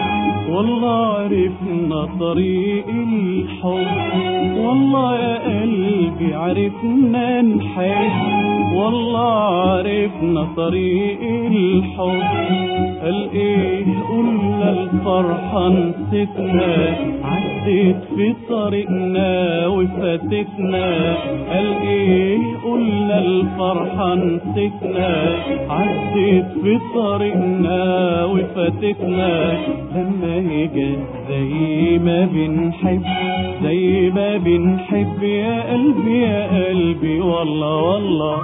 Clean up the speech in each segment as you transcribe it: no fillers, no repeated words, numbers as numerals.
والله عرفنا طريق الحب، والله يا قلبي عرفنا نحب، والله عرفنا طريق الحب. قال ايه قلنا الفرحة نسيتنا، عدت في طريقنا وفاتتنا. قال ايه قلنا الفرحة نسيتنا، عدت في طريقنا وفاتتنا. لما هيجي زي ما بنحب، زي ما بنحب يا قلبي يا قلبي والله والله.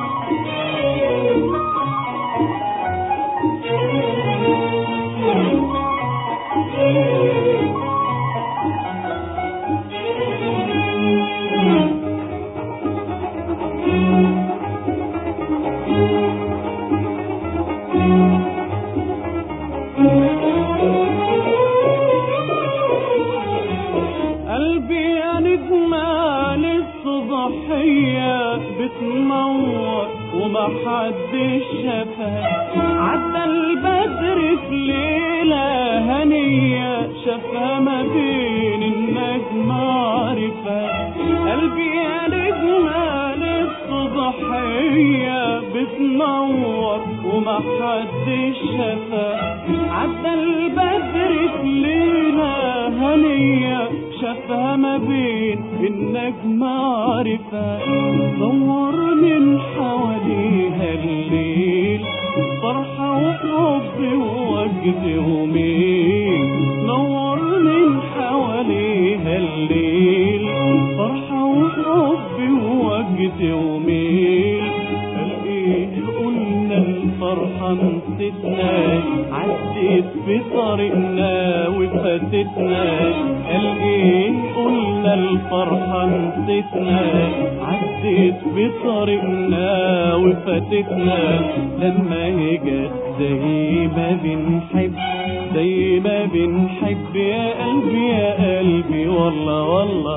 قلبي يا نجمة للصبحية بتنور وما حدش شافها، عدى البدر في ليلة هنية شافها ما بين النجم عارفها. قلبي يا نجمة للصبحية بتنور وما حدش شافها، عدى البدر في ليلة هنية شافها ما بين النجم عارفة. دور من حواليها الليل فرحة وحب ووجد وميل، دور من حواليها الليل فرحة وحب ووجد وميل. قال ايه قلنا الفرحة نسيتنا، عدت في طريقنا وفاتتنا. قال ايه قلنا الفرحة نسيتنا، عدت في طريقنا وفاتتنا. لما هي زي ما بنحب، زي ما بنحب يا قلبي يا قلبي والله والله.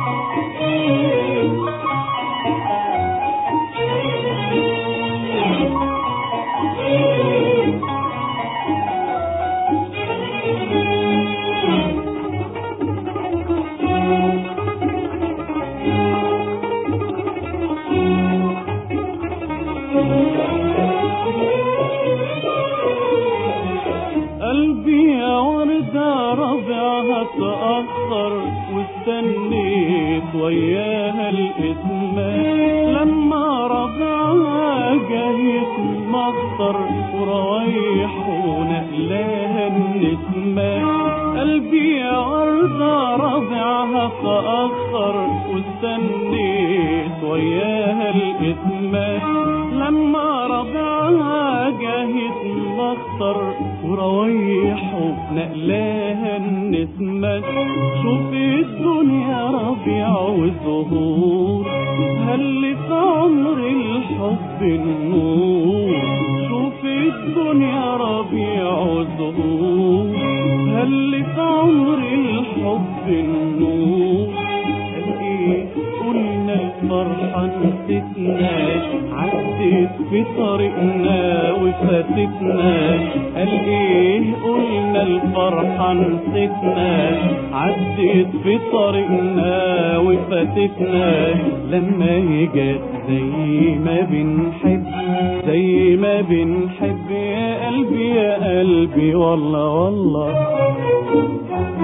قلبي يا وردة ربيعها تأخر، واستنيت وياها الإتمام. لما ربيعها جاي يتمخطر وروايح ونقلاها النسمة. قلبي يا وردة ربيعها تأخر، واستنيت وياها الإتمام. لما ربيعها جاي يتمخطر وروايح ونقلاها النسمة. شوف الدنيا ربيع وزهور، هل في عمر الحب النور. شوف الدنيا ربيع وزهور، هل في عمر الحب النور. قلنا الفرحة نسيتنا، عدت في طريقنا وفاتتنا. قال ايه قلنا الفرحة نسيتنا، عدت في طريقنا وفاتتنا. لما هي زي ما بنحب، زي ما بنحب يا قلبي يا قلبي والله والله.